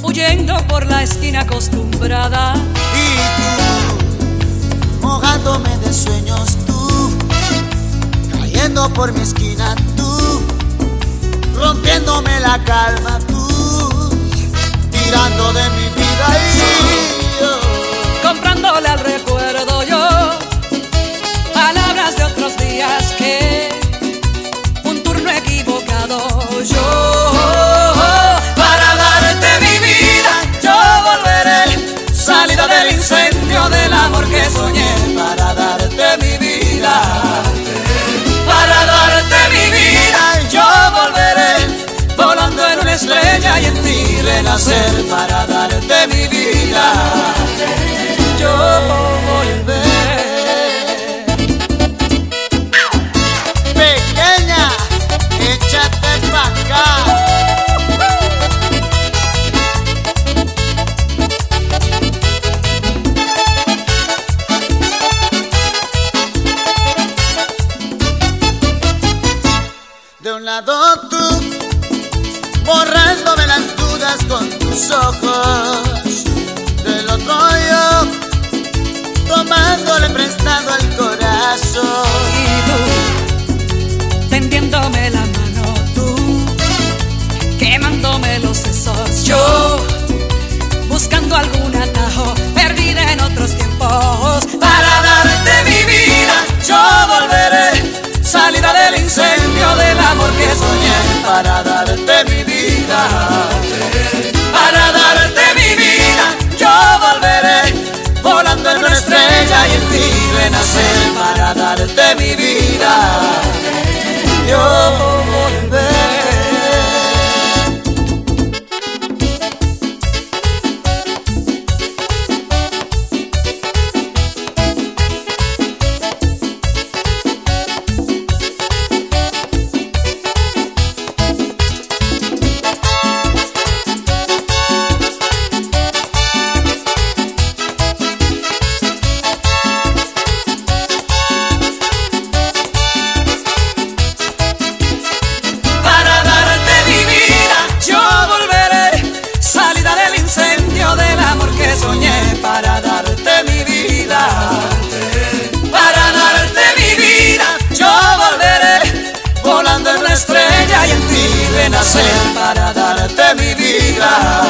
huyendo por la esquina acostumbrada. Y tú, mojándome de sueños, tú, cayendo por mi esquina, tú, rompiéndome la calma, tú, tirando de mi vida y yo, comprándole al recuerdo yo palabras de otros días que un turno equivocado yo. Para darte mi vida yo volveré, salida del incendio del amor que soñé. Para darte mi vida, para darte mi vida yo volveré, volando en una estrella y en ti renacer. Para darte mi vida yo volveré. pequeña, échate pa' acá. De un lado tú, borrándome las dudas con tus ojos. Del otro yo, tomándole prestado al corazón. Y tú, tendiéndome la mano, tú, quemándome los sesos, yo, buscando algún atajo, perdida en otros tiempos. Para darte mi vida yo volveré, salida del incendio del amor que soñé. Para darte mi vida, para darte mi vida yo volveré, volando en una estrella y en ti renacer. Para darte mi vida yo volveré. Para darte mi vida, para darte mi vida yo volveré, volando en una estrella y en ti renacer. Para darte mi vida